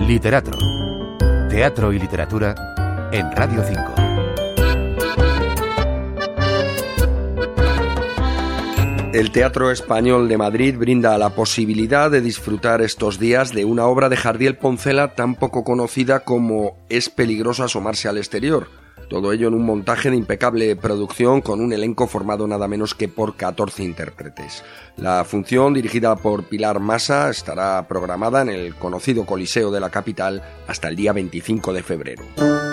Literatro. Teatro y literatura en Radio 5. El Teatro Español de Madrid brinda la posibilidad de disfrutar estos días de una obra de Jardiel Poncela tan poco conocida como Es peligroso asomarse al exterior. Todo ello en un montaje de impecable producción con un elenco formado nada menos que por 14 intérpretes. La función, dirigida por Pilar Masa, estará programada en el conocido Coliseo de la capital hasta el día 25 de febrero.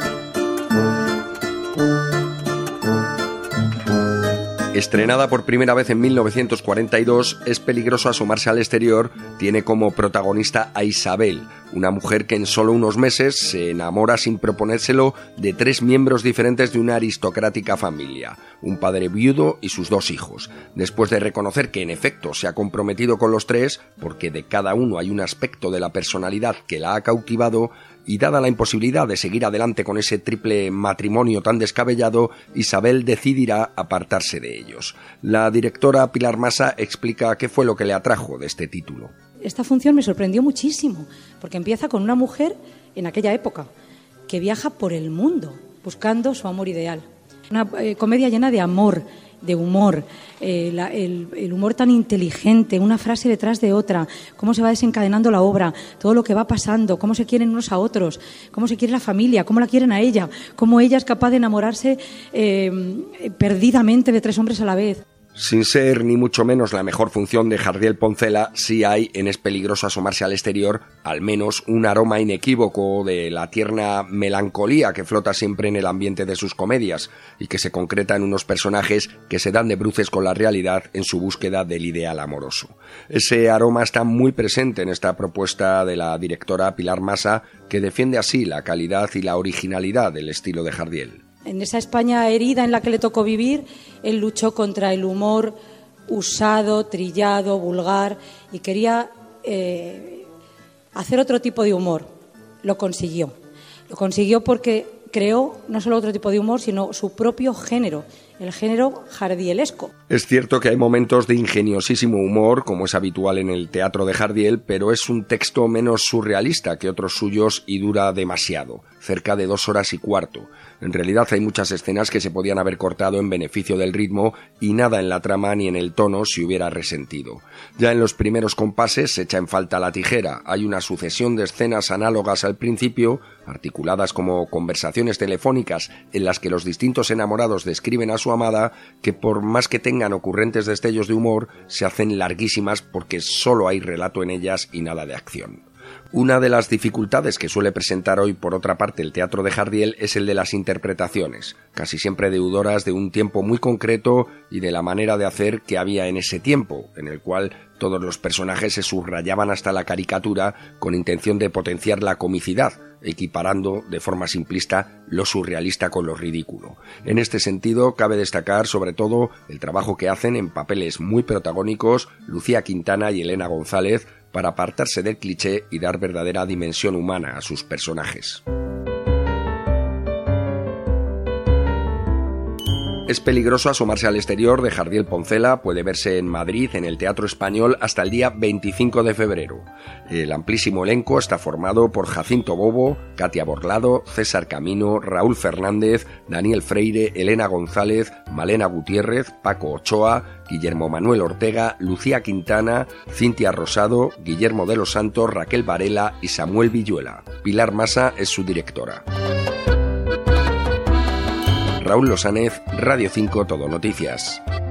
Estrenada por primera vez en 1942, Es peligroso asomarse al exterior tiene como protagonista a Isabel, una mujer que en solo unos meses se enamora sin proponérselo de 3 miembros diferentes de una aristocrática familia, un padre viudo y sus 2 hijos. Después de reconocer que en efecto se ha comprometido con los 3, porque de cada uno hay un aspecto de la personalidad que la ha cautivado, y dada la imposibilidad de seguir adelante con ese triple matrimonio tan descabellado, Isabel decidirá apartarse de ellos. La directora Pilar Masa explica qué fue lo que le atrajo de este título. Esta función me sorprendió muchísimo, porque empieza con una mujer en aquella época que viaja por el mundo buscando su amor ideal. Una comedia llena de amor, de humor, el humor tan inteligente, una frase detrás de otra, cómo se va desencadenando la obra, todo lo que va pasando, cómo se quieren unos a otros, cómo se quiere la familia, cómo la quieren a ella, cómo ella es capaz de enamorarse perdidamente de 3 hombres a la vez. Sin ser ni mucho menos la mejor función de Jardiel Poncela, sí hay en Es peligroso asomarse al exterior al menos un aroma inequívoco de la tierna melancolía que flota siempre en el ambiente de sus comedias y que se concreta en unos personajes que se dan de bruces con la realidad en su búsqueda del ideal amoroso. Ese aroma está muy presente en esta propuesta de la directora Pilar Masa, que defiende así la calidad y la originalidad del estilo de Jardiel. En esa España herida en la que le tocó vivir, él luchó contra el humor usado, trillado, vulgar, y quería hacer otro tipo de humor. Lo consiguió. Lo consiguió porque creó no solo otro tipo de humor, sino su propio género, el género jardielesco. Es cierto que hay momentos de ingeniosísimo humor, como es habitual en el teatro de Jardiel, pero es un texto menos surrealista que otros suyos y dura demasiado, cerca de 2 horas y cuarto. En realidad hay muchas escenas que se podían haber cortado en beneficio del ritmo y nada en la trama ni en el tono se hubiera resentido. Ya en los primeros compases se echa en falta la tijera. Hay una sucesión de escenas análogas al principio, articuladas como conversaciones telefónicas en las que los distintos enamorados describen a su amada, que por más que tengan ocurrentes destellos de humor, se hacen larguísimas porque solo hay relato en ellas y nada de acción. Una de las dificultades que suele presentar hoy, por otra parte, el teatro de Jardiel es el de las interpretaciones, casi siempre deudoras de un tiempo muy concreto y de la manera de hacer que había en ese tiempo, en el cual todos los personajes se subrayaban hasta la caricatura con intención de potenciar la comicidad, equiparando de forma simplista lo surrealista con lo ridículo. En este sentido, cabe destacar sobre todo el trabajo que hacen en papeles muy protagónicos Lucía Quintana y Elena González para apartarse del cliché y dar verdadera dimensión humana a sus personajes. Es peligroso asomarse al exterior de Jardiel Poncela puede verse en Madrid en el Teatro Español hasta el día 25 de febrero. El amplísimo elenco está formado por Jacinto Bobo, Katia Borlado, César Camino, Raúl Fernández, Daniel Freire, Elena González, Malena Gutiérrez, Paco Ochoa, Guillermo Manuel Ortega, Lucía Quintana, Cintia Rosado, Guillermo de los Santos, Raquel Varela y Samuel Villuela. Pilar Masa es su directora. Raúl Losánez, Radio 5 Todo Noticias.